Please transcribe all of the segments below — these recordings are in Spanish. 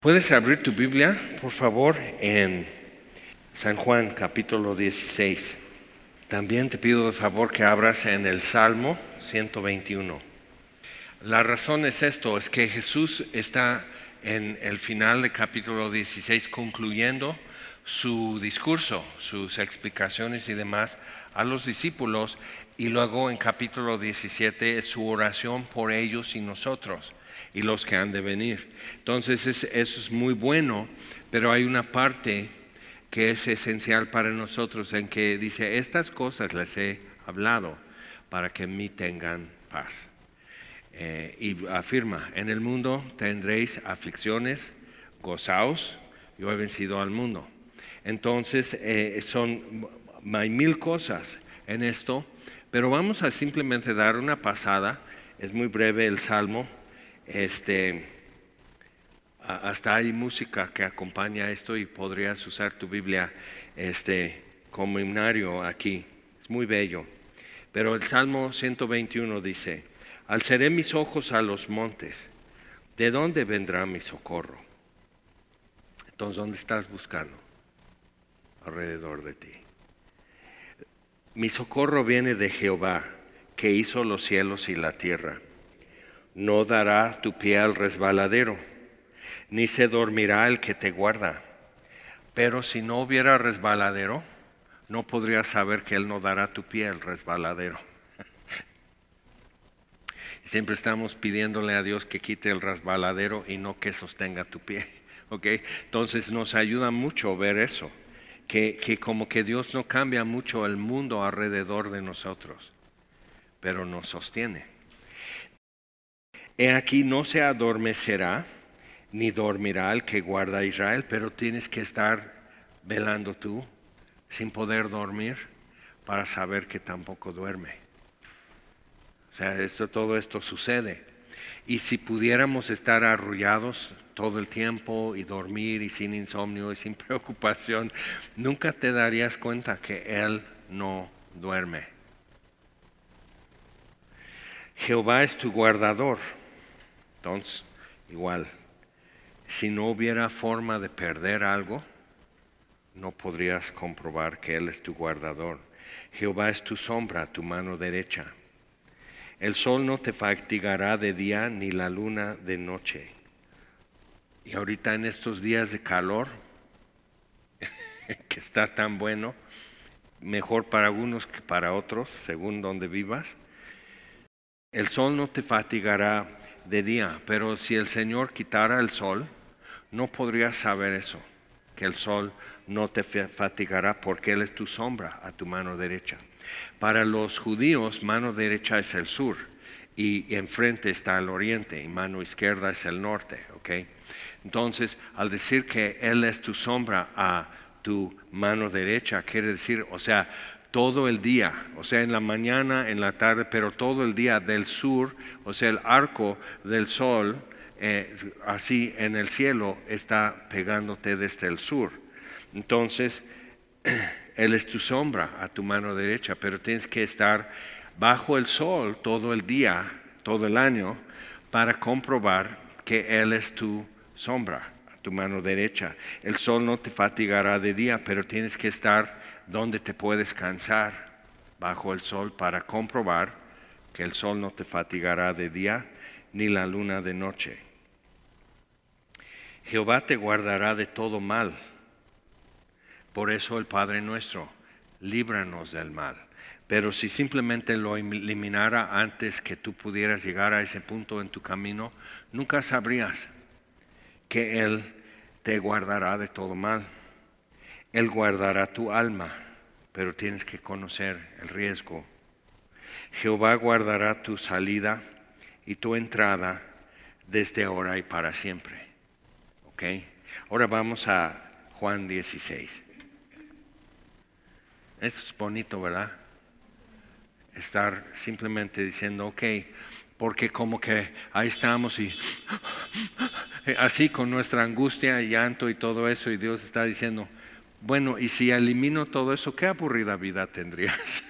Puedes abrir tu Biblia, por favor, en San Juan, capítulo 16. También te pido de favor que abras en el Salmo 121. La razón es esto, es que Jesús está en el final del capítulo 16 concluyendo su discurso, sus explicaciones y demás a los discípulos, y luego en capítulo 17 es su oración por ellos y nosotros y los que han de venir. Entonces eso es muy bueno, pero hay una parte que es esencial para nosotros en que dice: estas cosas les he hablado para que en mí tengan paz. Y afirma: en el mundo tendréis aflicciones, gozaos, yo he vencido al mundo. Entonces hay mil cosas en esto, pero vamos a simplemente dar una pasada. Es muy breve el Salmo. Hasta hay música que acompaña esto y podrías usar tu Biblia como himnario aquí. Es muy bello. Pero el Salmo 121 dice: alzaré mis ojos a los montes, ¿de dónde vendrá mi socorro? Entonces, ¿dónde estás buscando? Alrededor de ti. Mi socorro viene de Jehová, que hizo los cielos y la tierra. No dará tu pie al resbaladero, ni se dormirá el que te guarda. Pero si no hubiera resbaladero, no podrías saber que Él no dará tu pie al resbaladero. Siempre estamos pidiéndole a Dios que quite el resbaladero y no que sostenga tu pie. ¿Okay? Entonces nos ayuda mucho ver eso, que como que Dios no cambia mucho el mundo alrededor de nosotros, pero nos sostiene. He aquí, no se adormecerá ni dormirá el que guarda a Israel, pero tienes que estar velando tú sin poder dormir para saber que tampoco duerme. O sea, todo esto sucede. Y si pudiéramos estar arrullados todo el tiempo y dormir y sin insomnio y sin preocupación, nunca te darías cuenta que Él no duerme. Jehová es tu guardador. Entonces, igual, si no hubiera forma de perder algo, no podrías comprobar que Él es tu guardador. Jehová es tu sombra, tu mano derecha. El sol no te fatigará de día, ni la luna de noche. Y ahorita en estos días de calor, que está tan bueno, mejor para unos que para otros, según donde vivas, el sol no te fatigará de día, pero si el Señor quitara el sol, no podrías saber eso, que el sol no te fatigará, porque Él es tu sombra a tu mano derecha. Para los judíos, mano derecha es el sur, y enfrente está el oriente, y mano izquierda es el norte, ¿ok? Entonces, al decir que Él es tu sombra a tu mano derecha, quiere decir, o sea, todo el día, o sea, en la mañana, en la tarde, pero todo el día del sur, o sea, el arco del sol, así en el cielo, está pegándote desde el sur. Entonces, Él es tu sombra a tu mano derecha, pero tienes que estar bajo el sol todo el día, todo el año, para comprobar que Él es tu sombra a tu mano derecha. El sol no te fatigará de día, pero tienes que estar donde te puedes cansar bajo el sol para comprobar que el sol no te fatigará de día ni la luna de noche. Jehová te guardará de todo mal. Por eso el Padre nuestro, líbranos del mal. Pero si simplemente lo eliminara antes que tú pudieras llegar a ese punto en tu camino, nunca sabrías que Él te guardará de todo mal. Él guardará tu alma, pero tienes que conocer el riesgo. Jehová guardará tu salida y tu entrada desde ahora y para siempre. ¿Ok? Ahora vamos a Juan 16. Esto es bonito, ¿verdad? Estar simplemente diciendo, ok, porque como que ahí estamos y así con nuestra angustia y llanto y todo eso, y Dios está diciendo, bueno, y si elimino todo eso, ¿qué aburrida vida tendrías?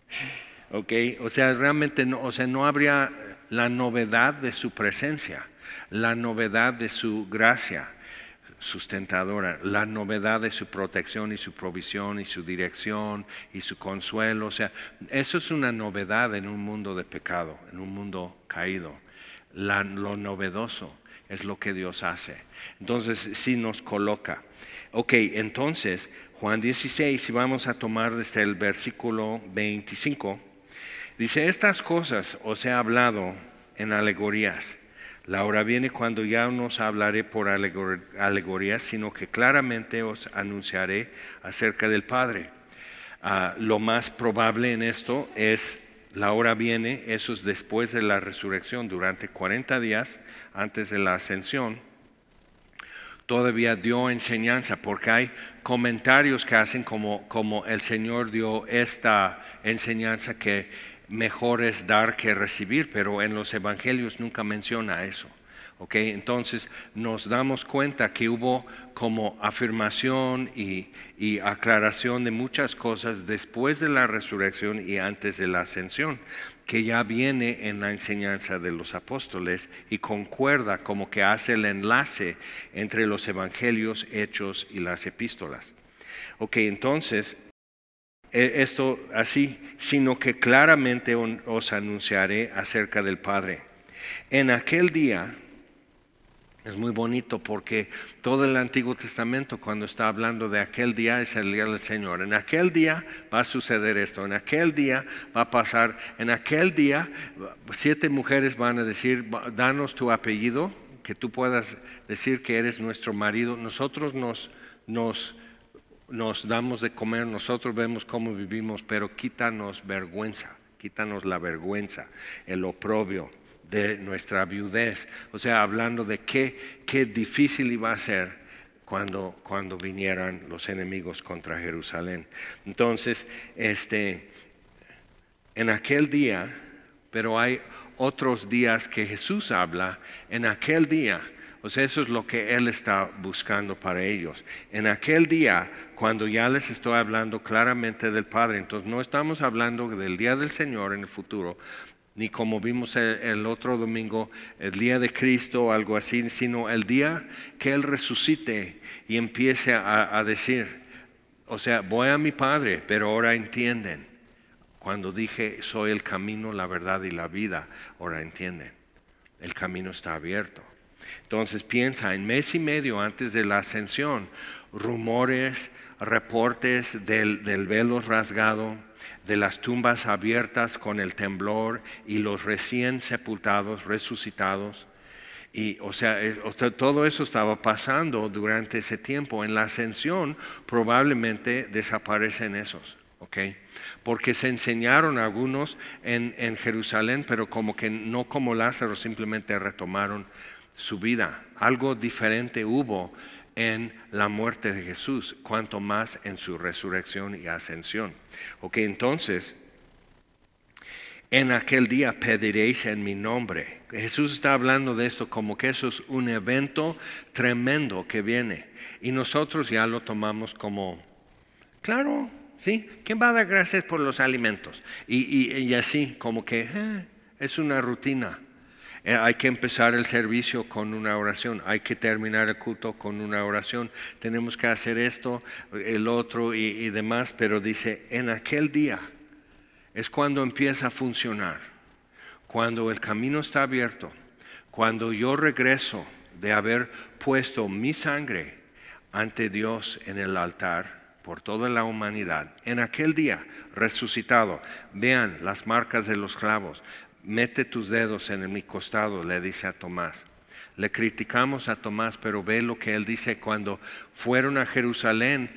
¿Ok? O sea, realmente no, o sea, no habría la novedad de su presencia. la novedad de su gracia sustentadora, la novedad de su protección y su provisión y su dirección y su consuelo. O sea, eso es una novedad en un mundo de pecado, en un mundo caído. Lo novedoso es lo que Dios hace. Entonces, sí nos coloca. Ok, entonces, Juan 16, si vamos a tomar desde el versículo 25, dice, estas cosas os he hablado en alegorías. La hora viene cuando ya no os hablaré por alegorías, sino que claramente os anunciaré acerca del Padre. Lo más probable en esto es, la hora viene, eso es después de la resurrección, durante 40 días antes de la ascensión, todavía dio enseñanza, porque hay comentarios que hacen como el Señor dio esta enseñanza que mejor es dar que recibir, pero en los evangelios nunca menciona eso. ¿Okay? Entonces nos damos cuenta que hubo como afirmación y aclaración de muchas cosas después de la resurrección y antes de la ascensión, que ya viene en la enseñanza de los apóstoles y concuerda, como que hace el enlace entre los evangelios, hechos y las epístolas. Ok, entonces esto así, sino que claramente os anunciaré acerca del Padre. En aquel día, es muy bonito porque todo el Antiguo Testamento cuando está hablando de aquel día es el día del Señor. En aquel día va a suceder esto, en aquel día va a pasar, en aquel día 7 mujeres van a decir, danos tu apellido, que tú puedas decir que eres nuestro marido. Nosotros nos damos de comer, nosotros vemos cómo vivimos, pero quítanos vergüenza, quítanos la vergüenza, el oprobio de nuestra viudez. O sea, hablando de qué difícil iba a ser cuando vinieran los enemigos contra Jerusalén. Entonces, en aquel día, pero hay otros días que Jesús habla, en aquel día. O sea, eso es lo que Él está buscando para ellos. En aquel día, cuando ya les estoy hablando claramente del Padre, entonces no estamos hablando del día del Señor en el futuro, ni como vimos el otro domingo, el día de Cristo o algo así, sino el día que Él resucite y empiece a decir, o sea, voy a mi Padre, pero ahora entienden. Cuando dije, soy el camino, la verdad y la vida, ahora entienden. El camino está abierto. Entonces piensa, en mes y medio antes de la ascensión, rumores, reportes del velo rasgado, de las tumbas abiertas con el temblor y los recién sepultados, resucitados. Y o sea, todo eso estaba pasando durante ese tiempo. En la ascensión probablemente desaparecen esos, ¿ok? Porque se enseñaron algunos en Jerusalén, pero como que no como Lázaro, simplemente retomaron su vida. Algo diferente hubo en la muerte de Jesús, cuanto más en su resurrección y ascensión. Ok, entonces, en aquel día pediréis en mi nombre. Jesús está hablando de esto como que eso es un evento tremendo que viene. Y nosotros ya lo tomamos como, claro, ¿sí? ¿Quién va a dar gracias por los alimentos? Y así, como que es una rutina. Hay que empezar el servicio con una oración, hay que terminar el culto con una oración, tenemos que hacer esto, el otro y demás, pero dice, en aquel día es cuando empieza a funcionar, cuando el camino está abierto, cuando yo regreso de haber puesto mi sangre ante Dios en el altar por toda la humanidad, en aquel día resucitado, vean las marcas de los clavos, mete tus dedos en mi costado, le dice a Tomás. Le criticamos a Tomás, pero ve lo que él dice cuando fueron a Jerusalén,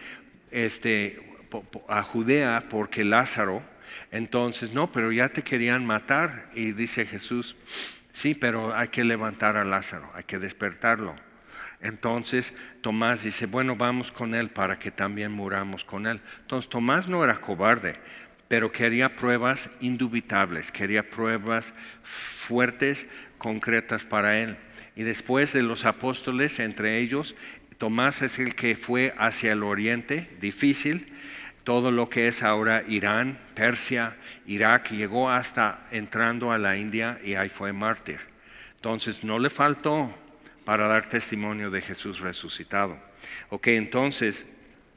a Judea, porque Lázaro, entonces, no, pero ya te querían matar. Y dice Jesús, sí, pero hay que levantar a Lázaro, hay que despertarlo. Entonces Tomás dice, bueno, vamos con él para que también muramos con él. Entonces Tomás no era cobarde, pero quería pruebas indubitables, quería pruebas fuertes, concretas para él. Y después de los apóstoles, entre ellos, Tomás es el que fue hacia el oriente, difícil, todo lo que es ahora Irán, Persia, Irak, llegó hasta entrando a la India y ahí fue mártir. Entonces no le faltó para dar testimonio de Jesús resucitado. Ok, entonces,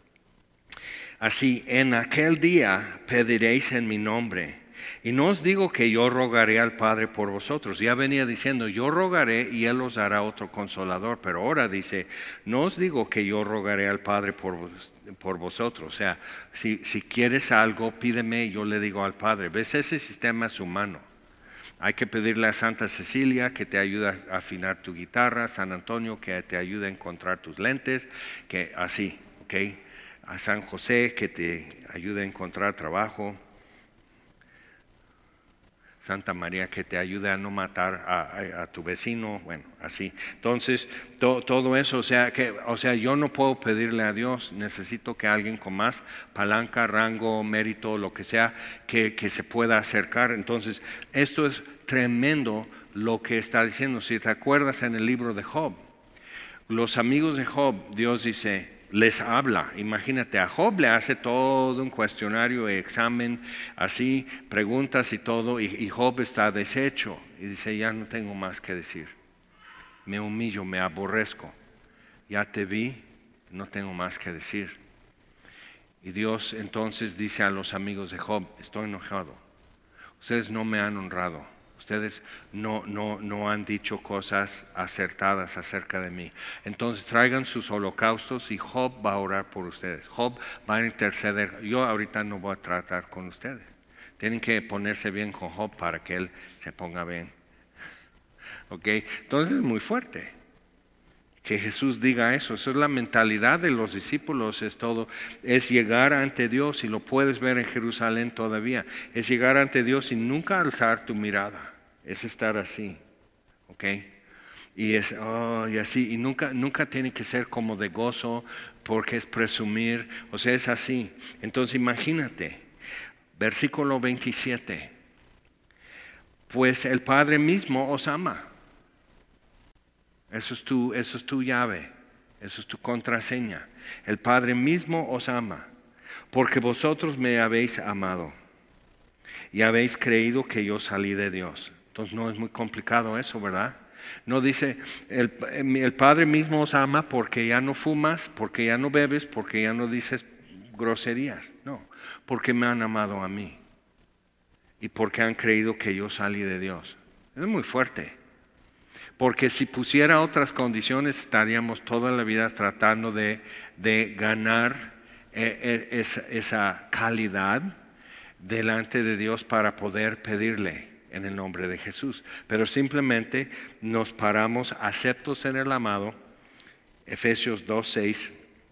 así, en aquel día pediréis en mi nombre. Y no os digo que yo rogaré al Padre por vosotros. Ya venía diciendo, yo rogaré y Él os dará otro consolador. Pero ahora dice, no os digo que yo rogaré al Padre por vosotros. O sea, si quieres algo, pídeme y yo le digo al Padre. ¿Ves? Ese sistema es humano. Hay que pedirle a Santa Cecilia que te ayude a afinar tu guitarra, San Antonio que te ayude a encontrar tus lentes, que así, ¿ok? A San José que te ayude a encontrar trabajo. Santa María que te ayude a no matar a tu vecino, bueno, así. Entonces, todo eso, o sea, yo no puedo pedirle a Dios, necesito que alguien con más palanca, rango, mérito, lo que sea, que se pueda acercar. Entonces, esto es tremendo lo que está diciendo. Si te acuerdas en el libro de Job, los amigos de Job, Dios dice, les habla. Imagínate, a Job le hace todo un cuestionario, examen, así, preguntas y todo, y Job está deshecho. Y dice, ya no tengo más que decir. Me humillo, me aborrezco. Ya te vi, no tengo más que decir. Y Dios entonces dice a los amigos de Job, estoy enojado. Ustedes no me han honrado. Ustedes no han dicho cosas acertadas acerca de mí. Entonces traigan sus holocaustos y Job va a orar por ustedes. Job va a interceder. Yo ahorita no voy a tratar con ustedes. Tienen que ponerse bien con Job para que él se ponga bien. ¿Ok? Entonces es muy fuerte que Jesús diga eso. Eso es la mentalidad de los discípulos, es todo. Es llegar ante Dios, y lo puedes ver en Jerusalén todavía. Es llegar ante Dios y nunca alzar tu mirada. Es estar así, ¿ok? Y es, y así, y nunca tiene que ser como de gozo, porque es presumir, o sea, es así. Entonces imagínate, versículo 27, pues el Padre mismo os ama. Eso es tu llave, eso es tu contraseña. El Padre mismo os ama, porque vosotros me habéis amado y habéis creído que yo salí de Dios. Entonces no es muy complicado eso, ¿verdad? No dice, el Padre mismo os ama porque ya no fumas, porque ya no bebes, porque ya no dices groserías. No, porque me han amado a mí y porque han creído que yo salí de Dios. Es muy fuerte. Porque si pusiera otras condiciones, estaríamos toda la vida tratando de ganar esa calidad delante de Dios para poder pedirle en el nombre de Jesús. Pero simplemente nos paramos aceptos en el amado, Efesios 2:6,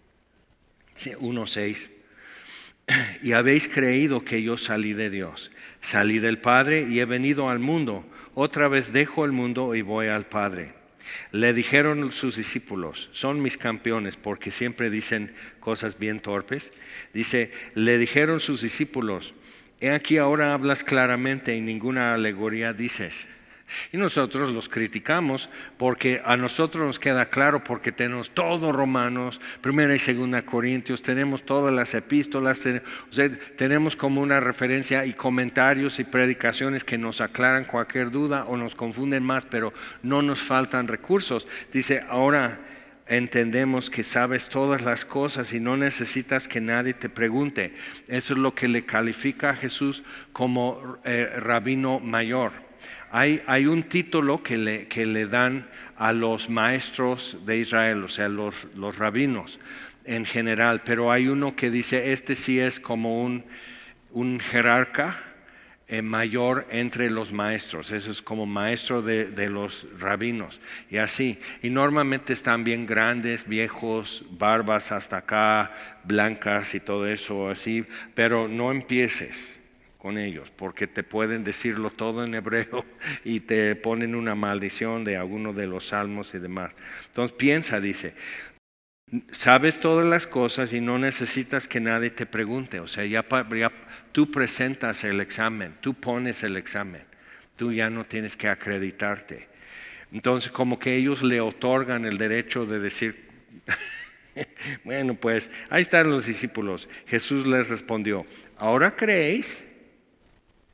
1:6. Y habéis creído que yo salí de Dios, salí del Padre y he venido al mundo. Otra vez dejo el mundo y voy al Padre. Le dijeron sus discípulos, son mis campeones porque siempre dicen cosas bien torpes. Dice, le dijeron sus discípulos, he aquí ahora hablas claramente y ninguna alegoría dices. Y nosotros los criticamos porque a nosotros nos queda claro, porque tenemos todo Romanos, 1 y 2 Corintios, tenemos todas las epístolas, o sea, tenemos como una referencia y comentarios y predicaciones que nos aclaran cualquier duda o nos confunden más, pero no nos faltan recursos. Dice, ahora entendemos que sabes todas las cosas y no necesitas que nadie te pregunte. Eso es lo que le califica a Jesús como rabino mayor. Hay un título que le dan a los maestros de Israel, o sea, los rabinos en general, pero hay uno que dice, este sí es como un jerarca mayor entre los maestros, eso es como maestro de los rabinos, y así, y normalmente están bien grandes, viejos, barbas hasta acá, blancas y todo eso así, pero no empieces con ellos, porque te pueden decirlo todo en hebreo y te ponen una maldición de alguno de los salmos y demás. Entonces piensa, dice, sabes todas las cosas y no necesitas que nadie te pregunte, o sea, ya tú presentas el examen, tú pones el examen, tú ya no tienes que acreditarte. Entonces como que ellos le otorgan el derecho de decir, bueno, pues ahí están los discípulos. Jesús les respondió, ¿ahora creéis?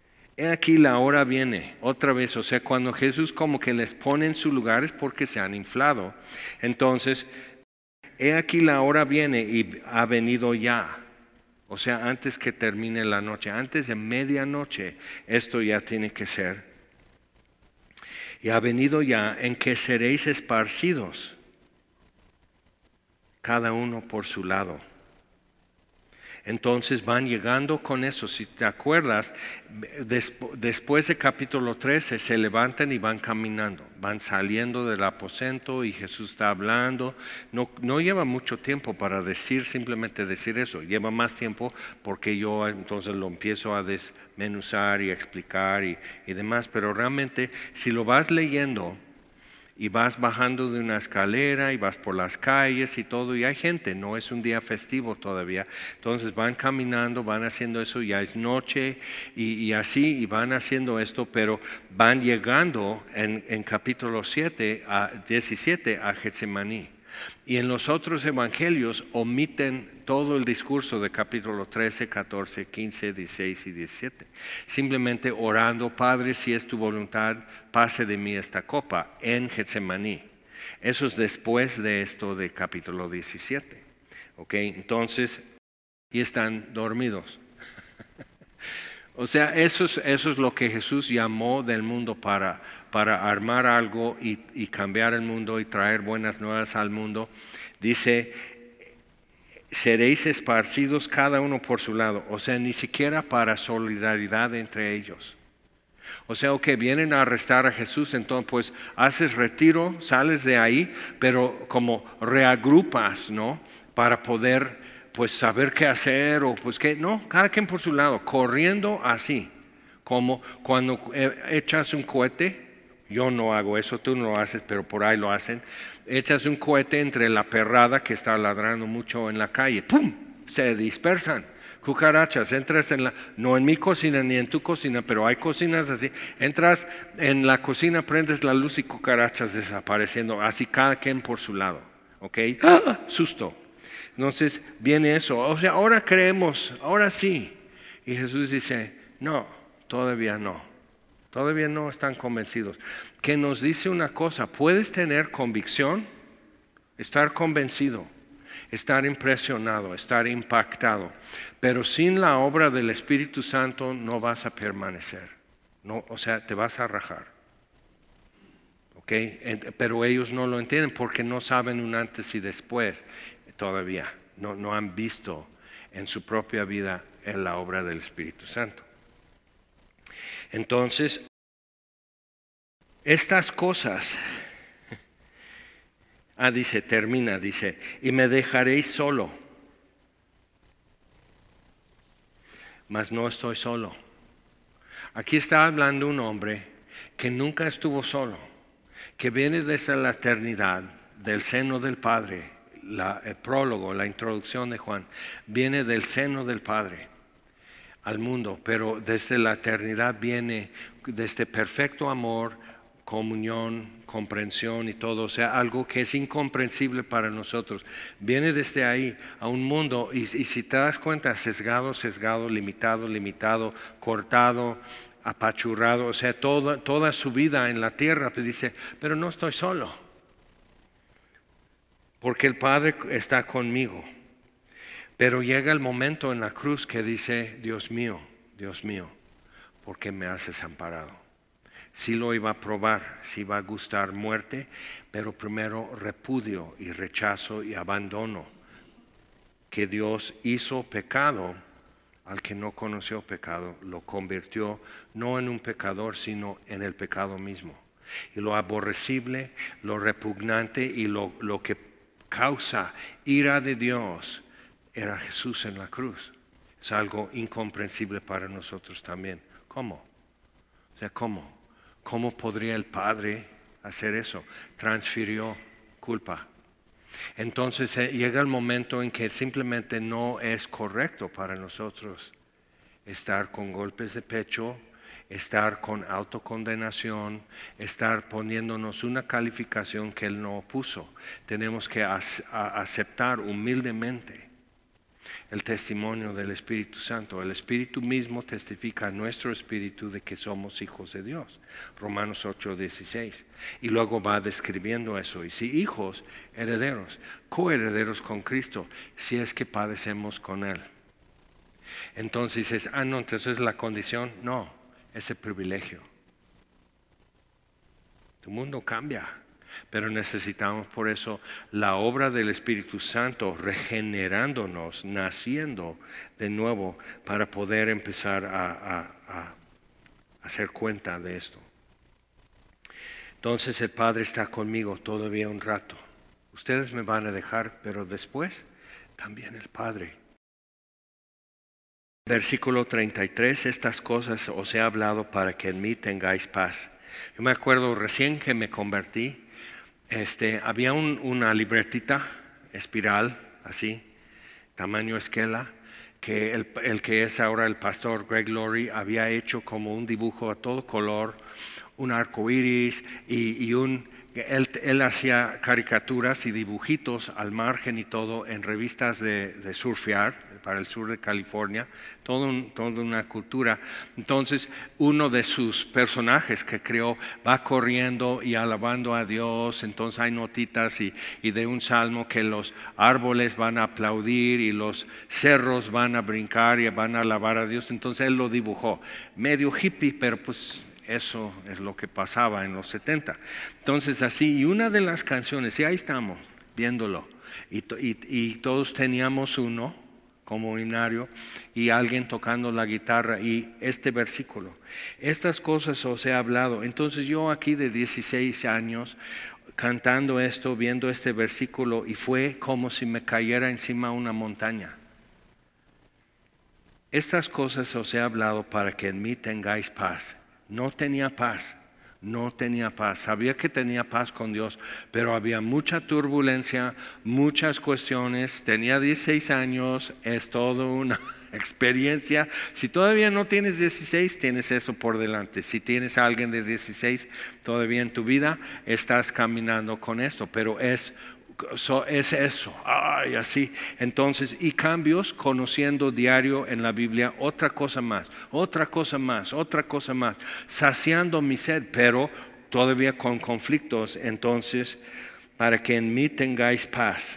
He aquí la hora viene, otra vez, o sea, cuando Jesús como que les pone en su lugar es porque se han inflado. Entonces, he aquí la hora viene y ha venido ya. O sea, antes que termine la noche, antes de medianoche, esto ya tiene que ser. Y ha venido ya en que seréis esparcidos, cada uno por su lado. Entonces van llegando con eso. Si te acuerdas, después de capítulo 13 se levantan y van caminando, van saliendo del aposento y Jesús está hablando. No lleva mucho tiempo para simplemente decir eso, lleva más tiempo porque yo entonces lo empiezo a desmenuzar y a explicar y demás, pero realmente si lo vas leyendo y vas bajando de una escalera y vas por las calles y todo, y hay gente, no es un día festivo todavía, entonces van caminando, van haciendo eso, ya es noche y así, y van haciendo esto, pero van llegando en capítulo 17 a Getsemaní. Y en los otros evangelios omiten todo el discurso de capítulo 13, 14, 15, 16 y 17. Simplemente orando, Padre, si es tu voluntad, pase de mí esta copa en Getsemaní. Eso es después de esto de capítulo 17. ¿Ok? Entonces, y están dormidos. O sea, eso es lo que Jesús llamó del mundo para armar algo y cambiar el mundo y traer buenas nuevas al mundo. Dice, seréis esparcidos cada uno por su lado. O sea, ni siquiera para solidaridad entre ellos. O sea, ok, vienen a arrestar a Jesús, entonces pues haces retiro, sales de ahí, pero como reagrupas, ¿no? Para poder pues saber qué hacer o pues qué, no, cada quien por su lado, corriendo así, como cuando echas un cohete, yo no hago eso, tú no lo haces, pero por ahí lo hacen, echas un cohete entre la perrada que está ladrando mucho en la calle, ¡pum!, se dispersan. Cucarachas, entras no en mi cocina ni en tu cocina, pero hay cocinas así, entras en la cocina, prendes la luz y cucarachas desapareciendo, así cada quien por su lado, ¿ok? ¡Ah! Susto. Entonces viene eso, o sea, ahora creemos, ahora sí. Y Jesús dice, no, todavía no están convencidos. Que nos dice una cosa, puedes tener convicción, estar convencido, estar impresionado, estar impactado, pero sin la obra del Espíritu Santo no vas a permanecer, no, o sea, te vas a rajar. ¿Okay? Pero ellos no lo entienden porque no saben un antes y después todavía, no han visto en su propia vida en la obra del Espíritu Santo. Entonces, estas cosas, dice, y me dejaréis solo, mas no estoy solo. Aquí está hablando un hombre que nunca estuvo solo, que viene desde la eternidad, del seno del Padre. El prólogo, la introducción de Juan, viene del seno del Padre al mundo, pero desde la eternidad viene de este perfecto amor, comunión, comprensión y todo, o sea, algo que es incomprensible para nosotros. Viene desde ahí a un mundo y si te das cuenta, sesgado, limitado, cortado, apachurrado, o sea, toda su vida en la tierra, pues dice, pero no estoy solo, porque el Padre está conmigo. Pero llega el momento en la cruz que dice, Dios mío, ¿por qué me has desamparado? Sí lo iba a probar, sí iba a gustar muerte, pero primero repudio y rechazo y abandono. Que Dios hizo pecado al que no conoció pecado, lo convirtió no en un pecador, sino en el pecado mismo. Y lo aborrecible, lo repugnante y lo que causa ira de Dios era Jesús en la cruz. Es algo incomprensible para nosotros también. ¿Cómo? O sea, ¿cómo? ¿Cómo podría el Padre hacer eso? Transfirió culpa. Entonces llega el momento en que simplemente no es correcto para nosotros estar con golpes de pecho, estar con autocondenación, estar poniéndonos una calificación que Él no puso. Tenemos que aceptar humildemente. el testimonio del Espíritu Santo. El Espíritu mismo testifica a nuestro espíritu de que somos hijos de Dios. Romanos 8:16. Y luego va describiendo eso. Y si hijos, herederos, coherederos con Cristo, si es que padecemos con Él. Entonces dices, no, entonces la condición, no, es el privilegio. Tu mundo cambia, pero necesitamos por eso la obra del Espíritu Santo regenerándonos, naciendo de nuevo para poder empezar a hacer cuenta de esto. Entonces el Padre está conmigo todavía un rato. Ustedes me van a dejar, pero después también el Padre. Versículo 33, estas cosas os he hablado para que en mí tengáis paz. Yo me acuerdo recién que me convertí, había una libretita espiral, así, tamaño esquela, que el que es ahora el pastor Greg Laurie había hecho como un dibujo a todo color, un arco iris y él hacía caricaturas y dibujitos al margen y todo en revistas de surfear para el sur de California, toda una cultura. Entonces uno de sus personajes que creó va corriendo y alabando a Dios, entonces hay notitas y de un salmo que los árboles van a aplaudir y los cerros van a brincar y van a alabar a Dios. Entonces él lo dibujó, medio hippie, pero pues eso es lo que pasaba en los 70. Entonces así, y una de las canciones, y ahí estamos viéndolo, y todos teníamos uno como himnario y alguien tocando la guitarra y este versículo. Estas cosas os he hablado. Entonces yo aquí de 16 años cantando esto, viendo este versículo y fue como si me cayera encima una montaña. Estas cosas os he hablado para que en mí tengáis paz. No tenía paz. Sabía que tenía paz con Dios, pero había mucha turbulencia, muchas cuestiones. Tenía 16 años, es toda una experiencia. Si todavía no tienes 16, tienes eso por delante. Si tienes a alguien de 16 todavía en tu vida, estás caminando con esto, pero es eso, así. Entonces, y cambios, conociendo diario en la Biblia, otra cosa más, saciando mi sed, pero todavía con conflictos. Entonces, para que en mí tengáis paz.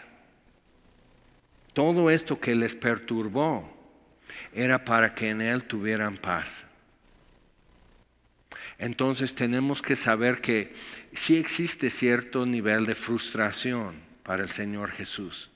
Todo esto que les perturbó era para que en Él tuvieran paz. Entonces tenemos que saber que sí existe cierto nivel de frustración para el Señor Jesús.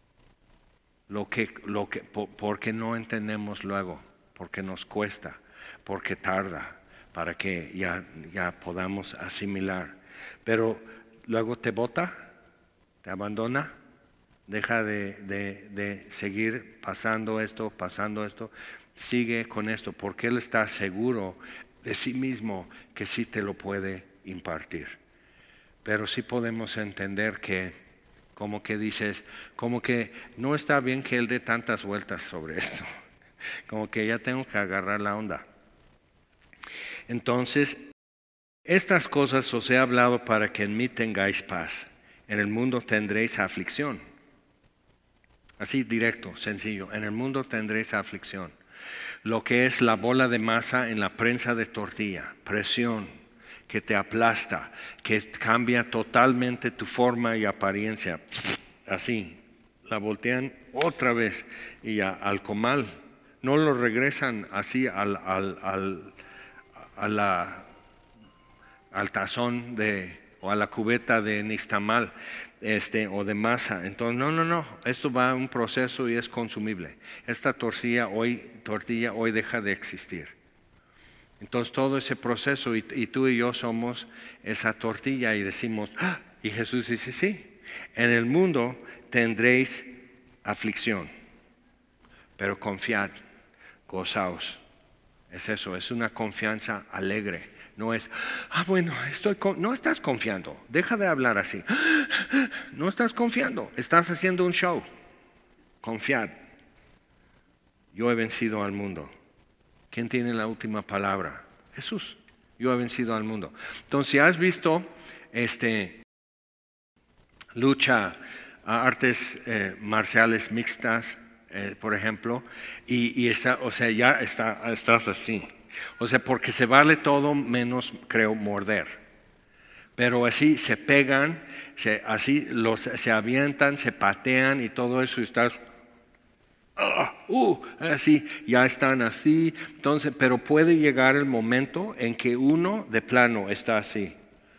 Porque no entendemos luego, porque nos cuesta, porque tarda, para que ya podamos asimilar. Pero luego te bota, te abandona, deja de seguir pasando esto, sigue con esto, porque Él está seguro de sí mismo que sí te lo puede impartir. Pero sí podemos entender que como que dices, como que no está bien que Él dé tantas vueltas sobre esto, como que ya tengo que agarrar la onda. Entonces, estas cosas os he hablado para que en mí tengáis paz. En el mundo tendréis aflicción. Así directo, sencillo, en el mundo tendréis aflicción. Lo que es la bola de masa en la prensa de tortilla, presión que te aplasta, que cambia totalmente tu forma y apariencia. Así, la voltean otra vez y ya al comal. No lo regresan así al tazón o a la cubeta de nixtamal o de masa. Entonces, no, esto va a un proceso y es consumible. Esta tortilla hoy deja de existir. Entonces todo ese proceso y tú y yo somos esa tortilla y decimos, y Jesús dice, sí, en el mundo tendréis aflicción, pero confiad, gozaos. Es eso, es una confianza alegre. No es, bueno, no estás confiando, deja de hablar así. No estás confiando, estás haciendo un show. Confiad. Yo he vencido al mundo. ¿Quién tiene la última palabra? Jesús. Yo he vencido al mundo. Entonces, si has visto lucha, artes marciales mixtas, por ejemplo, y está, o sea, estás así. O sea, porque se vale todo menos, creo, morder. Pero así se pegan, se avientan, se patean y todo eso, y estás así, ya están así. Entonces, pero puede llegar el momento en que uno de plano está así.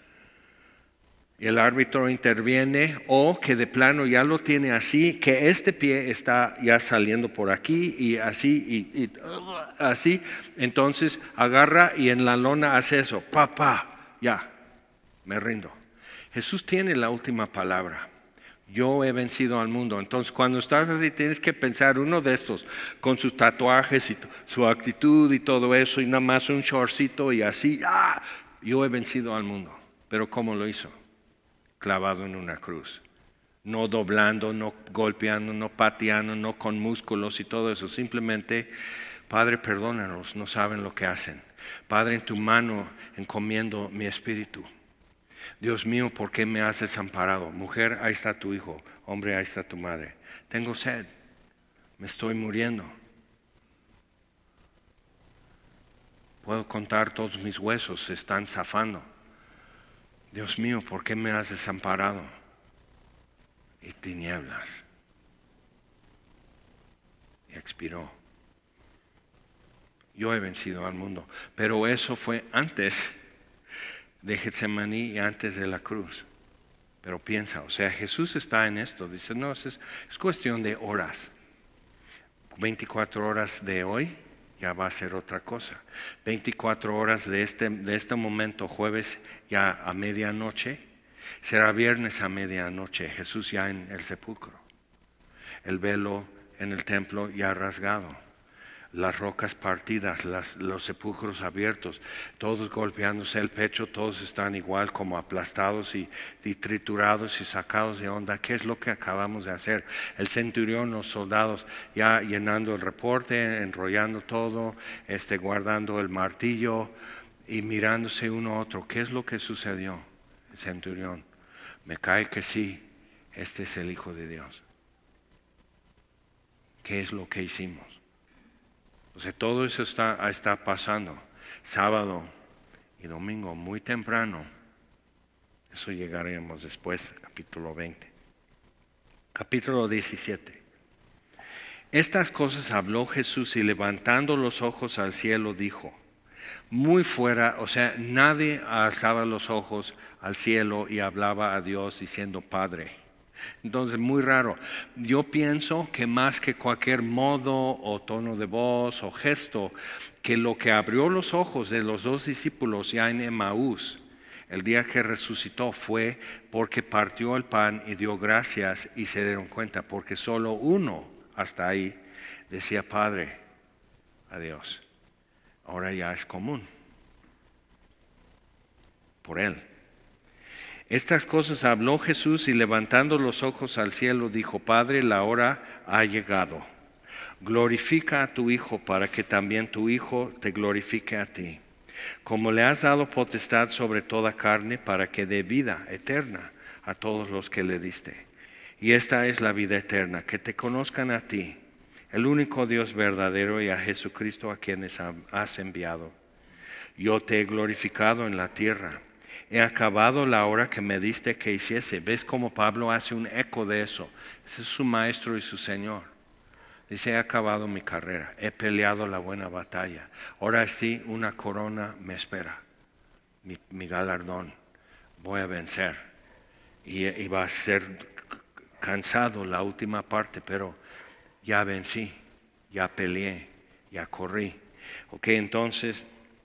Y el árbitro interviene, o que de plano ya lo tiene así, que este pie está ya saliendo por aquí y así y así. Entonces agarra y en la lona hace eso, ya, me rindo. Jesús tiene la última palabra. Yo he vencido al mundo. Entonces, cuando estás así, tienes que pensar uno de estos, con sus tatuajes y su actitud y todo eso, y nada más un shortcito y así, yo he vencido al mundo. Pero ¿cómo lo hizo? Clavado en una cruz. No doblando, no golpeando, no pateando, no con músculos y todo eso. Simplemente, Padre, perdónanos, no saben lo que hacen. Padre, en tu mano encomiendo mi espíritu. Dios mío, ¿por qué me has desamparado? Mujer, ahí está tu hijo. Hombre, ahí está tu madre. Tengo sed. Me estoy muriendo. Puedo contar todos mis huesos, se están zafando. Dios mío, ¿por qué me has desamparado? Y tinieblas. Y expiró. Yo he vencido al mundo. Pero eso fue antes de Getsemaní y antes de la cruz. Pero piensa, o sea, Jesús está en esto. Dice, no, es cuestión de horas. 24 horas de hoy ya va a ser otra cosa. 24 horas de este momento, jueves ya a medianoche, será viernes a medianoche, Jesús ya en el sepulcro. El velo en el templo ya rasgado. Las rocas partidas, los sepulcros abiertos, todos golpeándose el pecho, todos están igual como aplastados y triturados y sacados de onda. ¿Qué es lo que acabamos de hacer? El centurión, los soldados ya llenando el reporte, enrollando todo, guardando el martillo y mirándose uno a otro. ¿Qué es lo que sucedió? El centurión, me cae que sí, este es el Hijo de Dios. ¿Qué es lo que hicimos? O sea, todo eso está pasando. Sábado y domingo, muy temprano. Eso llegaremos después, capítulo 20. Capítulo 17. Estas cosas habló Jesús y levantando los ojos al cielo dijo, muy fuera, o sea, nadie alzaba los ojos al cielo y hablaba a Dios diciendo Padre. Entonces, muy raro. Yo pienso que más que cualquier modo o tono de voz o gesto, que lo que abrió los ojos de los dos discípulos ya en Emaús, el día que resucitó, fue porque partió el pan y dio gracias y se dieron cuenta, porque solo uno hasta ahí decía Padre a Dios. Ahora ya es común por él. Estas cosas habló Jesús y levantando los ojos al cielo dijo, Padre, la hora ha llegado. Glorifica a tu Hijo para que también tu Hijo te glorifique a ti. Como le has dado potestad sobre toda carne para que dé vida eterna a todos los que le diste. Y esta es la vida eterna, que te conozcan a ti, el único Dios verdadero y a Jesucristo a quienes has enviado. Yo te he glorificado en la tierra. He acabado la hora que me diste que hiciese. ¿Ves cómo Pablo hace un eco de eso? Ese es su maestro y su Señor. Dice, he acabado mi carrera, he peleado la buena batalla. Ahora sí, una corona me espera, mi galardón. Voy a vencer. Y va a ser cansado la última parte, pero ya vencí, ya peleé, ya corrí. Ok, entonces...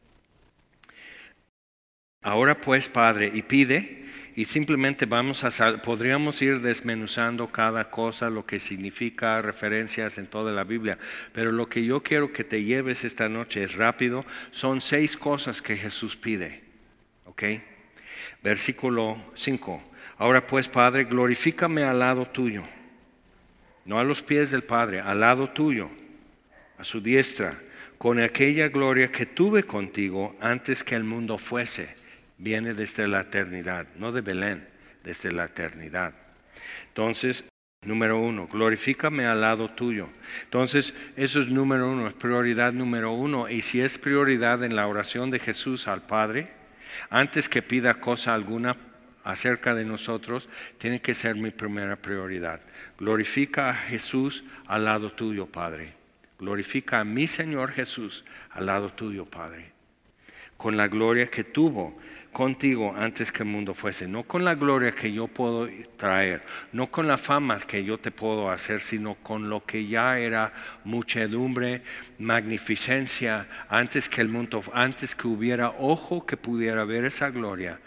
Ahora pues, Padre, y pide, y simplemente podríamos ir desmenuzando cada cosa, lo que significa, referencias en toda la Biblia, pero lo que yo quiero que te lleves esta noche es rápido, son 6 cosas que Jesús pide, ¿ok? Versículo 5, ahora pues, Padre, glorifícame al lado tuyo, no a los pies del Padre, al lado tuyo, a su diestra, con aquella gloria que tuve contigo antes que el mundo fuese. Viene desde la eternidad, no de Belén, desde la eternidad. Entonces, Número uno, glorifícame al lado tuyo. Entonces, eso es número uno, es prioridad número uno. Y si es prioridad en la oración de Jesús al Padre, antes que pida cosa alguna acerca de nosotros, tiene que ser mi primera prioridad. Glorifica a Jesús al lado tuyo, Padre. Glorifica a mi Señor Jesús al lado tuyo, Padre. Con la gloria que tuvo contigo antes que el mundo fuese, no con la gloria que yo puedo traer, no con la fama que yo te puedo hacer, sino con lo que ya era muchedumbre, magnificencia, antes que el mundo, antes que hubiera ojo que pudiera ver esa gloria,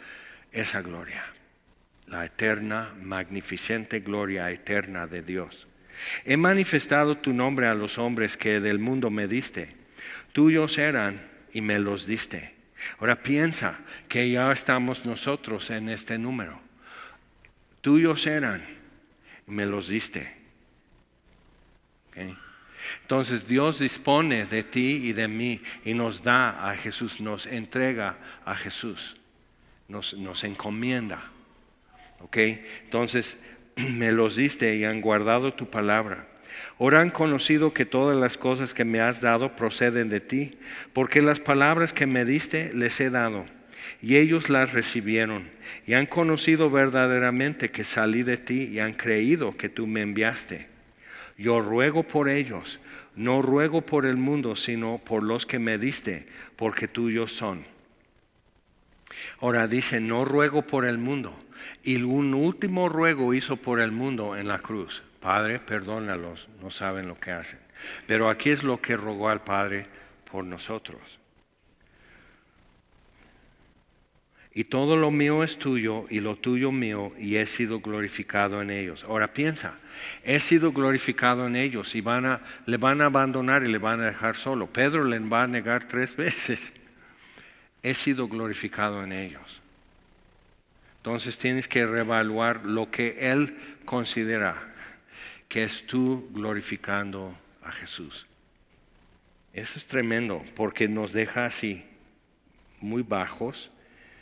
la eterna, magnificente gloria eterna de Dios. He manifestado tu nombre a los hombres que del mundo me diste, tuyos eran y me los diste. Ahora piensa que ya estamos nosotros en este número. Tuyos eran y me los diste. ¿Okay? Entonces Dios dispone de ti y de mí y nos da a Jesús, nos entrega a Jesús, nos encomienda. ¿Okay? Entonces me los diste y han guardado tu palabra. Ahora han conocido que todas las cosas que me has dado proceden de ti, porque las palabras que me diste les he dado, y ellos las recibieron, y han conocido verdaderamente que salí de ti, y han creído que tú me enviaste. Yo ruego por ellos, no ruego por el mundo, sino por los que me diste, porque tuyos son. Ahora dice, no ruego por el mundo, y un último ruego hizo por el mundo en la cruz. Padre, perdónalos, no saben lo que hacen. Pero aquí es lo que rogó al Padre por nosotros. Y todo lo mío es tuyo y lo tuyo mío, y he sido glorificado en ellos. Ahora piensa, he sido glorificado en ellos y le van a abandonar y le van a dejar solo. Pedro le va a negar 3 veces. He sido glorificado en ellos. Entonces tienes que reevaluar lo que él considera que es tú glorificando a Jesús. Eso es tremendo porque nos deja así, muy bajos.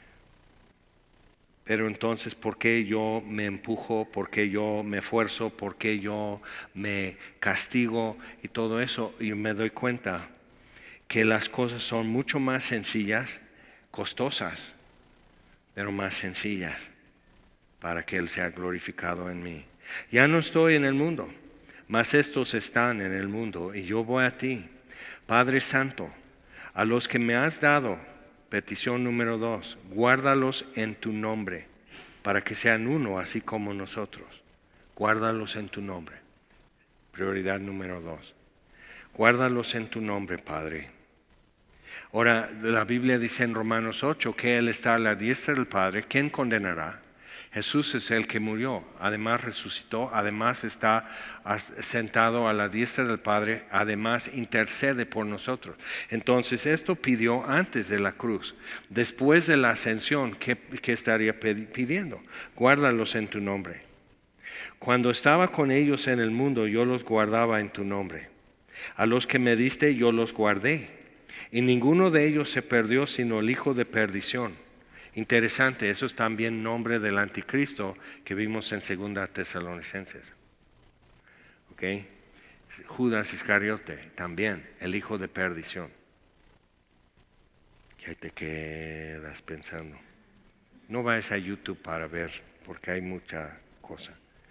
Pero entonces, ¿por qué yo me empujo? ¿Por qué yo me esfuerzo? ¿Por qué yo me castigo? Y todo eso, y me doy cuenta que las cosas son mucho más sencillas, costosas, pero más sencillas para que Él sea glorificado en mí. Ya no estoy en el mundo, mas estos están en el mundo y yo voy a ti. Padre Santo, a los que me has dado, petición número 2, guárdalos en tu nombre, para que sean uno así como nosotros. Guárdalos en tu nombre. Prioridad número 2. Guárdalos en tu nombre, Padre. Ahora, la Biblia dice en Romanos 8 que Él está a la diestra del Padre. ¿Quién condenará? Jesús es el que murió, además resucitó, además está sentado a la diestra del Padre, además intercede por nosotros. Entonces esto pidió antes de la cruz. Después de la ascensión, ¿qué estaría pidiendo? Guárdalos en tu nombre. Cuando estaba con ellos en el mundo, yo los guardaba en tu nombre. A los que me diste, yo los guardé. Y ninguno de ellos se perdió, sino el hijo de perdición. Interesante, eso es también nombre del anticristo que vimos en 2 Tesalonicenses. ¿Ok? Judas Iscariote, también el hijo de perdición. ¿Qué te quedas pensando? No vayas a YouTube para ver, porque hay mucha cosa.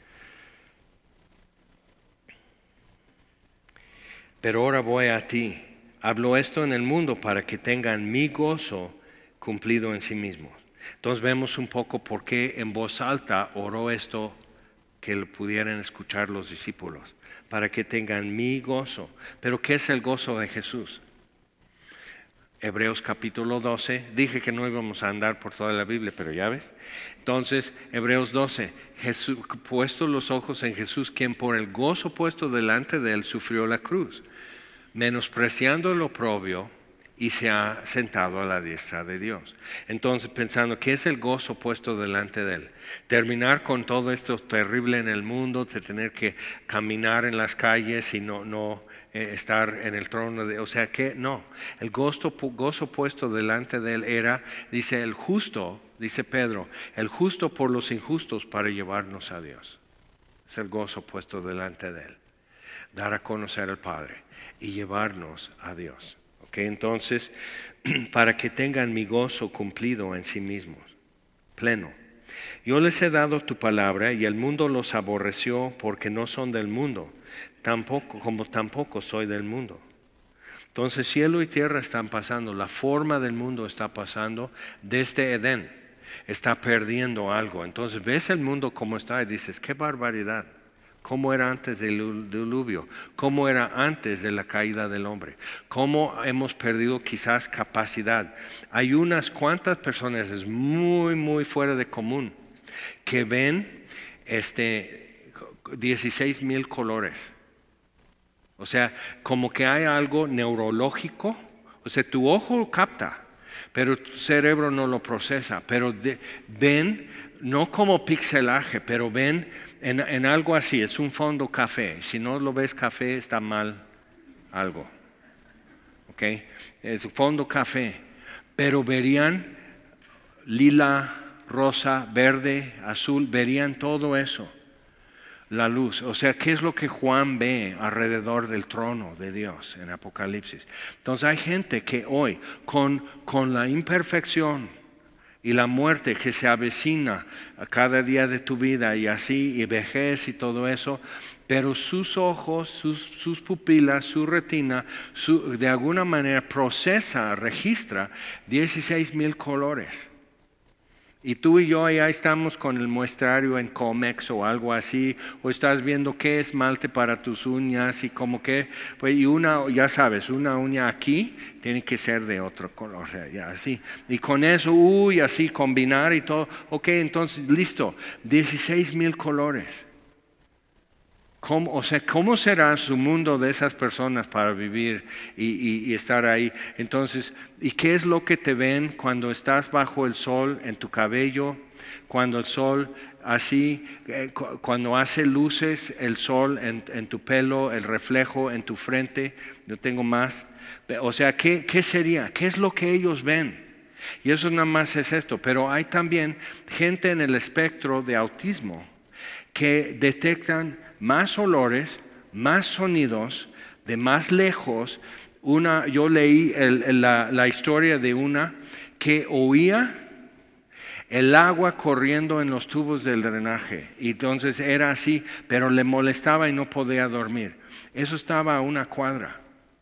Pero ahora voy a ti. Hablo esto en el mundo para que tengan mi gozo cumplido en sí mismos. Entonces vemos un poco por qué en voz alta oró esto, que lo pudieran escuchar los discípulos, para que tengan mi gozo. Pero ¿qué es el gozo de Jesús? Hebreos capítulo 12, dije que no íbamos a andar por toda la Biblia, pero ya ves. Entonces, Hebreos 12, Jesús, puesto los ojos en Jesús, quien por el gozo puesto delante de él sufrió la cruz, menospreciando el oprobio, y se ha sentado a la diestra de Dios. Entonces, pensando, ¿qué es el gozo puesto delante de él? Terminar con todo esto terrible en el mundo, de tener que caminar en las calles y no estar en el trono de... O sea, que no, el gozo puesto delante de él era, dice el justo, dice Pedro, el justo por los injustos para llevarnos a Dios. Es el gozo puesto delante de Él. Dar a conocer al Padre y llevarnos a Dios. ¿Ok? Entonces, para que tengan mi gozo cumplido en sí mismos, pleno. Yo les he dado tu palabra y el mundo los aborreció porque no son del mundo, como tampoco soy del mundo. Entonces cielo y tierra están pasando, la forma del mundo está pasando desde Edén, está perdiendo algo. Entonces ves el mundo como está y dices, qué barbaridad, cómo era antes del diluvio, cómo era antes de la caída del hombre, cómo hemos perdido quizás capacidad. Hay unas cuantas personas, es muy fuera de común, que ven 16,000 colores. O sea, como que hay algo neurológico, o sea, tu ojo capta, pero tu cerebro no lo procesa, pero ven, no como pixelaje, pero ven en algo así, es un fondo café. Si no lo ves café, está mal algo. ¿Ok? Es un fondo café, pero verían lila, rosa, verde, azul, verían todo eso. La luz, o sea, ¿qué es lo que Juan ve alrededor del trono de Dios en Apocalipsis? Entonces hay gente que hoy, con la imperfección y la muerte que se avecina a cada día de tu vida y así, y vejez y todo eso, pero sus ojos, sus pupilas, su retina, de alguna manera procesa, registra 16,000 colores. Y tú y yo ya estamos con el muestrario en Comex o algo así, o estás viendo qué esmalte para tus uñas y como que, pues, y una, ya sabes, una uña aquí tiene que ser de otro color, o sea, ya así. Y con eso, así combinar y todo, ok, entonces listo, 16,000 colores. ¿Cómo será su mundo de esas personas para vivir y estar ahí? Entonces, ¿y qué es lo que te ven cuando estás bajo el sol en tu cabello? Cuando el sol así, cuando hace luces el sol en tu pelo, el reflejo en tu frente, yo tengo más. O sea, ¿qué sería? ¿Qué es lo que ellos ven? Y eso nada más es esto, pero hay también gente en el espectro de autismo que detectan más olores, más sonidos, de más lejos. Yo leí la historia de una que oía el agua corriendo en los tubos del drenaje. Y entonces era así, pero le molestaba y no podía dormir. Eso estaba a una cuadra.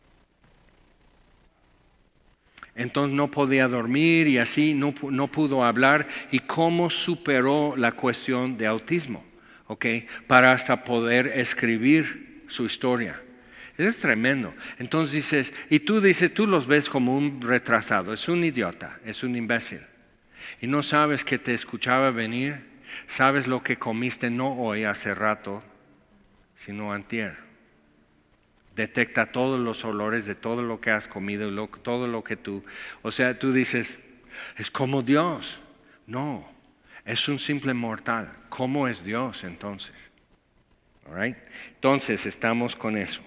Entonces no podía dormir y así no pudo hablar. ¿Y cómo superó la cuestión de autismo? ¿Okay? Para hasta poder escribir su historia. Eso es tremendo. Entonces dices, y tú dices, tú los ves como un retrasado, es un idiota, es un imbécil. Y no sabes que te escuchaba venir, sabes lo que comiste no hoy, hace rato, sino antier. Detecta todos los olores de todo lo que has comido, todo lo que tú... O sea, tú dices, es como Dios. No. Es un simple mortal. ¿Cómo es Dios entonces? All right? Entonces estamos con eso.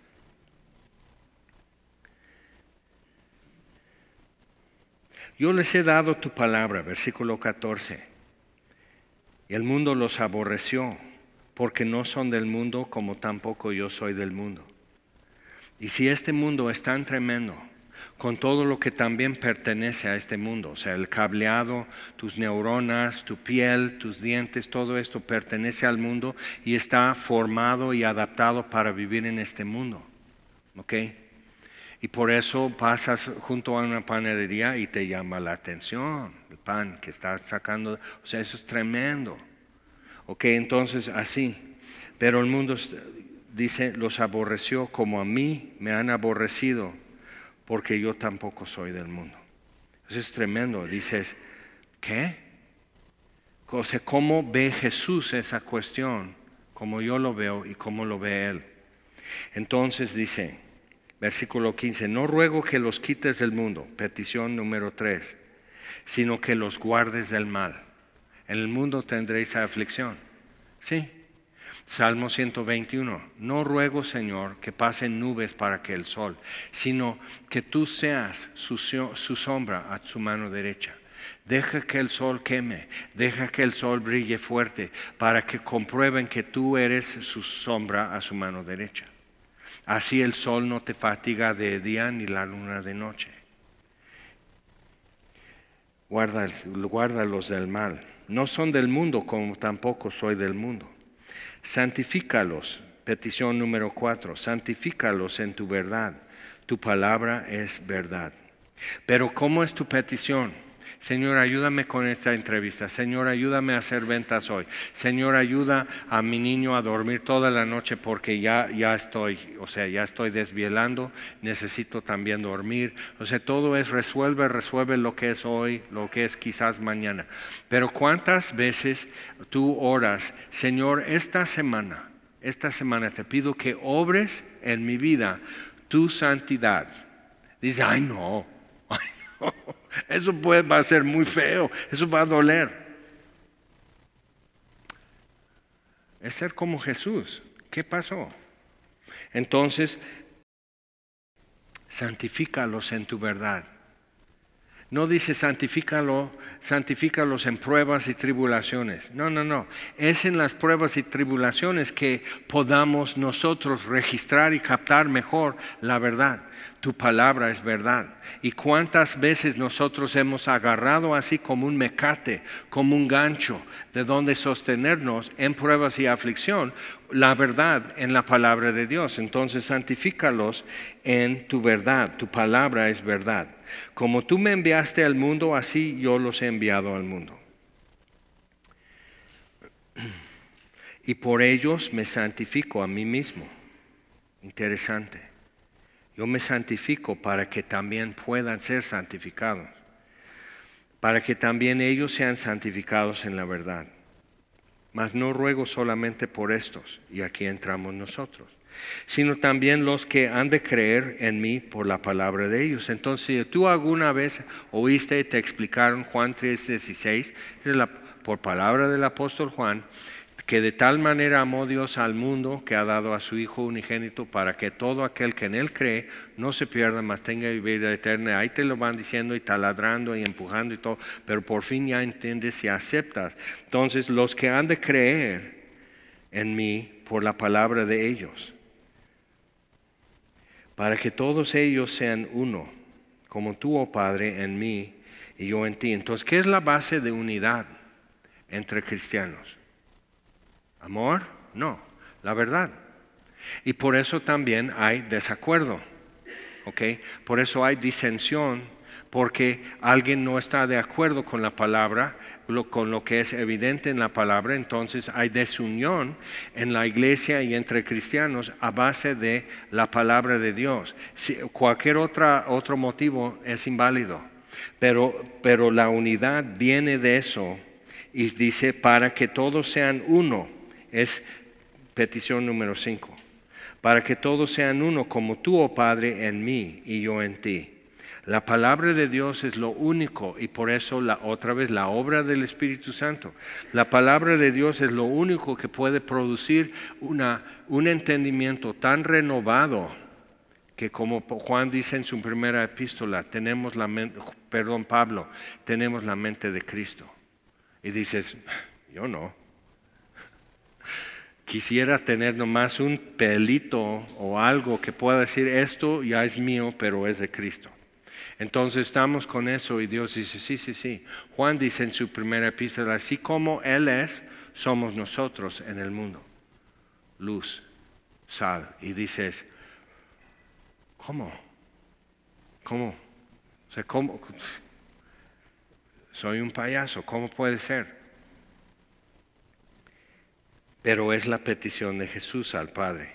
Yo les he dado tu palabra, versículo 14. Y el mundo los aborreció, porque no son del mundo como tampoco yo soy del mundo. Y si este mundo es tan tremendo, con todo lo que también pertenece a este mundo, o sea, el cableado, tus neuronas, tu piel, tus dientes, todo esto pertenece al mundo y está formado y adaptado para vivir en este mundo. ¿Ok? Y por eso pasas junto a una panadería y te llama la atención el pan que está sacando, o sea, eso es tremendo. ¿Ok? Entonces así, pero el mundo dice, los aborreció como a mí me han aborrecido, porque yo tampoco soy del mundo. Eso es tremendo. Dices, ¿qué? O sea, ¿cómo ve Jesús esa cuestión? Como yo lo veo y cómo lo ve Él. Entonces dice, versículo 15, no ruego que los quites del mundo, petición número 3, sino que los guardes del mal. En el mundo tendréis aflicción. ¿Sí? Salmo 121, no ruego, Señor, que pasen nubes para que el sol, sino que tú seas su sombra a su mano derecha. Deja que el sol queme, deja que el sol brille fuerte, para que comprueben que tú eres su sombra a su mano derecha. Así el sol no te fatiga de día ni la luna de noche. Guárdalos del mal. No son del mundo, como tampoco soy del mundo. Santifícalos. Petición número 4. Santifícalos en tu verdad. Tu palabra es verdad. Pero ¿cómo es tu petición? Señor, ayúdame con esta entrevista. Señor, ayúdame a hacer ventas hoy. Señor, ayuda a mi niño a dormir toda la noche porque ya estoy desvelando. Necesito también dormir. O sea, todo es resuelve lo que es hoy, lo que es quizás mañana. Pero ¿cuántas veces tú oras, Señor, esta semana te pido que obres en mi vida tu santidad? Dice, ay no. Eso va a ser muy feo, eso va a doler. Es ser como Jesús. ¿Qué pasó? Entonces, santifícalos en tu verdad. No dice santifícalos en pruebas y tribulaciones. No. Es en las pruebas y tribulaciones que podamos nosotros registrar y captar mejor la verdad. Tu palabra es verdad. Y cuántas veces nosotros hemos agarrado así como un mecate, como un gancho, de donde sostenernos en pruebas y aflicción, la verdad en la palabra de Dios. Entonces santifícalos en tu verdad. Tu palabra es verdad. Como tú me enviaste al mundo, así yo los he enviado al mundo. Y por ellos me santifico a mí mismo. Interesante. Yo me santifico para que también puedan ser santificados. Para que también ellos sean santificados en la verdad. Mas no ruego solamente por estos, y aquí entramos nosotros, sino también los que han de creer en mí por la palabra de ellos. Entonces, si tú alguna vez oíste y te explicaron Juan 3:16, es por palabra del apóstol Juan, que de tal manera amó Dios al mundo que ha dado a su Hijo unigénito para que todo aquel que en Él cree no se pierda, mas tenga vida eterna. Ahí te lo van diciendo y taladrando y empujando y todo, pero por fin ya entiendes y aceptas. Entonces, los que han de creer en mí por la palabra de ellos, para que todos ellos sean uno, como tú, oh Padre, en mí y yo en ti. Entonces, ¿qué es la base de unidad entre cristianos? ¿Amor? No, la verdad. Y por eso también hay desacuerdo, ¿ok? Por eso hay disensión, porque alguien no está de acuerdo con la palabra, con lo que es evidente en la palabra. Entonces hay desunión en la iglesia y entre cristianos a base de la palabra de Dios. Cualquier otro motivo es inválido, pero la unidad viene de eso y dice para que todos sean uno. Es petición número 5. Para que todos sean uno, como tú, oh Padre, en mí y yo en ti. La palabra de Dios es lo único, y por eso otra vez la obra del Espíritu Santo. La palabra de Dios es lo único que puede producir un entendimiento tan renovado que, como Juan dice en su primera epístola, Pablo, tenemos la mente de Cristo. Y dices, yo no. Quisiera tener nomás un pelito o algo que pueda decir esto ya es mío, pero es de Cristo. Entonces estamos con eso y Dios dice, sí. Juan dice en su primera epístola, así como Él es, somos nosotros en el mundo. Luz, sal. Y dices, ¿cómo? O sea, ¿cómo? Soy un payaso, ¿cómo puede ser? Pero es la petición de Jesús al Padre.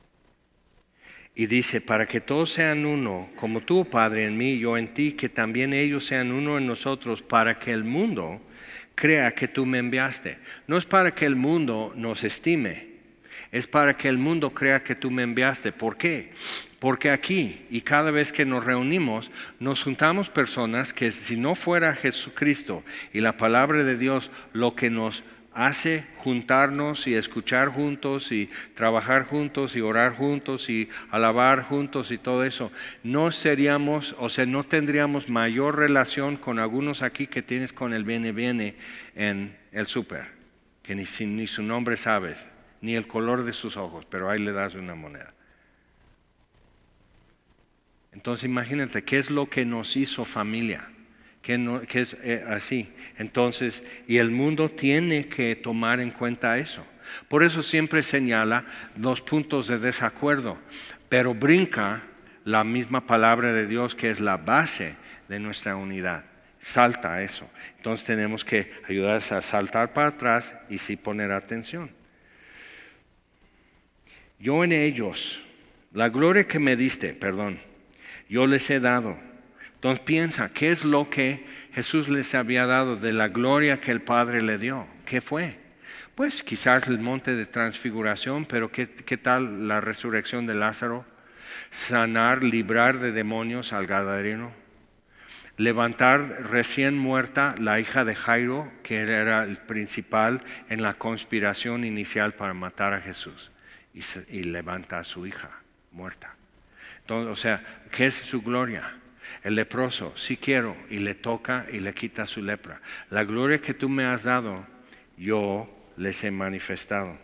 Y dice, para que todos sean uno, como tú, Padre, en mí y yo en ti, que también ellos sean uno en nosotros, para que el mundo crea que tú me enviaste. No es para que el mundo nos estime, es para que el mundo crea que tú me enviaste. ¿Por qué? Porque aquí y cada vez que nos reunimos, nos juntamos personas que si no fuera Jesucristo y la palabra de Dios lo que nos hace juntarnos y escuchar juntos y trabajar juntos y orar juntos y alabar juntos y todo eso, no seríamos, o sea, no tendríamos mayor relación con algunos aquí que tienes con el viene en el súper, que ni su nombre sabes, ni el color de sus ojos, pero ahí le das una moneda. Entonces imagínate, ¿qué es lo que nos hizo familia? ¿Qué es así? Entonces, y el mundo tiene que tomar en cuenta eso. Por eso siempre señala los puntos de desacuerdo, pero brinca la misma palabra de Dios que es la base de nuestra unidad. Salta eso. Entonces tenemos que ayudarse a saltar para atrás y sí poner atención. Yo en ellos, la gloria que me diste, yo les he dado. Entonces piensa, ¿qué es lo que Jesús les había dado de la gloria que el Padre le dio? ¿Qué fue? Pues quizás el monte de transfiguración, pero ¿qué tal la resurrección de Lázaro? Sanar, librar de demonios al Gadareno. Levantar recién muerta la hija de Jairo, que era el principal en la conspiración inicial para matar a Jesús. Y levanta a su hija muerta. Entonces, o sea, ¿qué es su gloria? El leproso, sí quiero, y le toca y le quita su lepra. La gloria que tú me has dado, yo les he manifestado.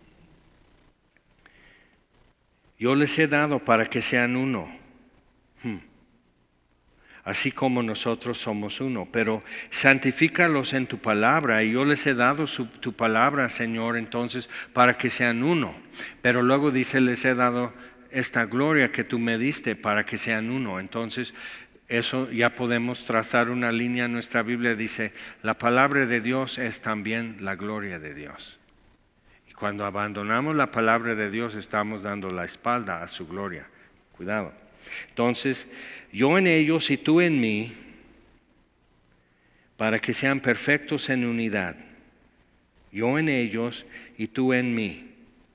Yo les he dado para que sean uno. Así como nosotros somos uno, pero santifícalos en tu palabra, y yo les he dado tu palabra, Señor, entonces, para que sean uno. Pero luego dice, les he dado esta gloria que tú me diste para que sean uno. Entonces, eso ya podemos trazar una línea en nuestra Biblia, dice, la palabra de Dios es también la gloria de Dios. Y cuando abandonamos la palabra de Dios, estamos dando la espalda a su gloria. Cuidado. Entonces, yo en ellos y tú en mí, para que sean perfectos en unidad. Yo en ellos y tú en mí.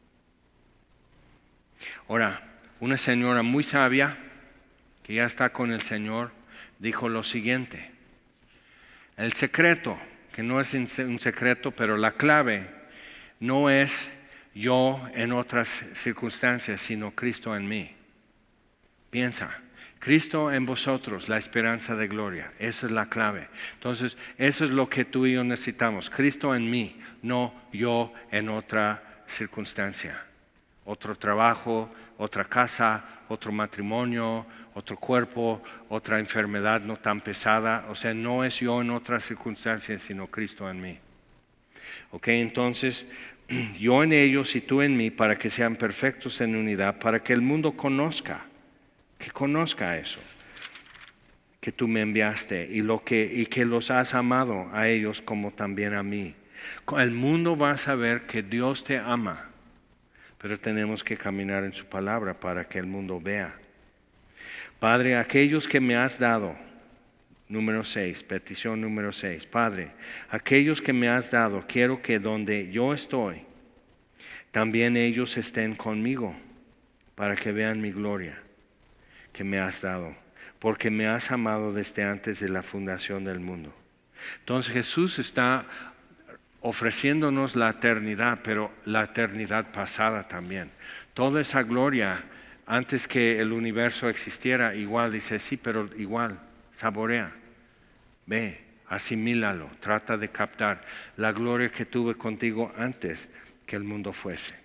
Ahora, una señora muy sabia, que ya está con el Señor, dijo lo siguiente: el secreto, que no es un secreto, pero la clave no es yo en otras circunstancias, sino Cristo en mí. Piensa, Cristo en vosotros, la esperanza de gloria, esa es la clave. Entonces, eso es lo que tú y yo necesitamos, Cristo en mí, no yo en otra circunstancia. Otro trabajo, otra casa, otro matrimonio, otro cuerpo, otra enfermedad no tan pesada. O sea, no es yo en otras circunstancias, sino Cristo en mí. Ok, entonces, yo en ellos y tú en mí, para que sean perfectos en unidad, para que el mundo conozca, que conozca eso, que tú me enviaste y que los has amado a ellos como también a mí. El mundo va a saber que Dios te ama. Pero tenemos que caminar en su palabra para que el mundo vea. Padre, aquellos que me has dado, número 6, petición número 6. Padre, aquellos que me has dado, quiero que donde yo estoy, también ellos estén conmigo, para que vean mi gloria que me has dado, porque me has amado desde antes de la fundación del mundo. Entonces Jesús está ofreciéndonos la eternidad, pero la eternidad pasada también. Toda esa gloria, antes que el universo existiera, igual dice, sí, pero igual, saborea, ve, asimílalo, trata de captar la gloria que tuve contigo antes que el mundo fuese.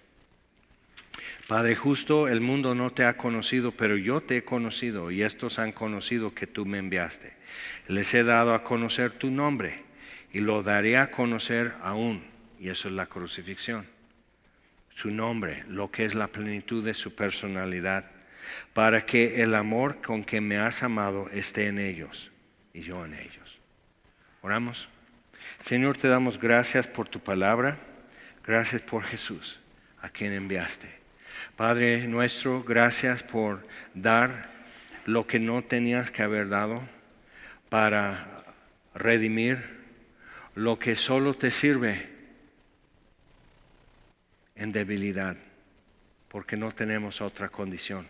Padre justo, el mundo no te ha conocido, pero yo te he conocido, y estos han conocido que tú me enviaste. Les he dado a conocer tu nombre, y lo daré a conocer aún, y eso es la crucifixión. Su nombre, lo que es la plenitud de su personalidad, para que el amor con que me has amado esté en ellos y yo en ellos. Oramos. Señor, te damos gracias por tu palabra, gracias por Jesús, a quien enviaste. Padre nuestro, gracias por dar lo que no tenías que haber dado para redimir lo que solo te sirve en debilidad, porque no tenemos otra condición.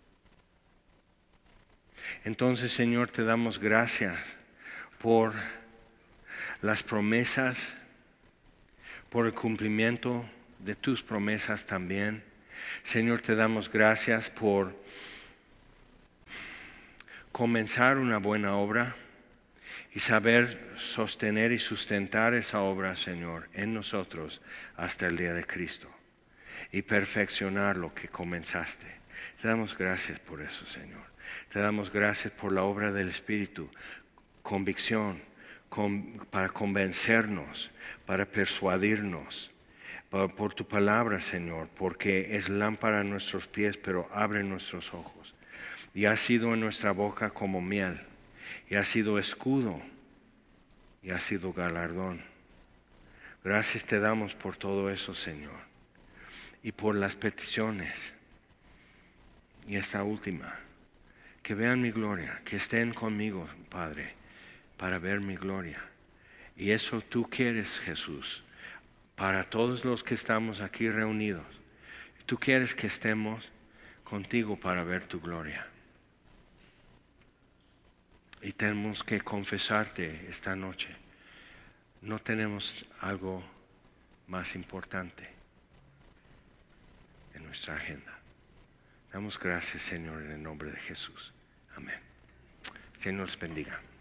Entonces, Señor, te damos gracias por las promesas, por el cumplimiento de tus promesas también. Señor, te damos gracias por comenzar una buena obra y saber sostener y sustentar esa obra, Señor, en nosotros hasta el día de Cristo y perfeccionar lo que comenzaste. Te damos gracias por eso, Señor. Te damos gracias por la obra del Espíritu, convicción, para convencernos, para persuadirnos, por tu palabra, Señor, porque es lámpara a nuestros pies, pero abre nuestros ojos. Y ha sido en nuestra boca como miel, y ha sido escudo, y ha sido galardón. Gracias te damos por todo eso, Señor, y por las peticiones. Y esta última, que vean mi gloria, que estén conmigo, Padre, para ver mi gloria. Y eso tú quieres, Jesús, para todos los que estamos aquí reunidos. Tú quieres que estemos contigo para ver tu gloria. Y tenemos que confesarte esta noche. No tenemos algo más importante en nuestra agenda. Damos gracias, Señor, en el nombre de Jesús. Amén. Señor los bendiga.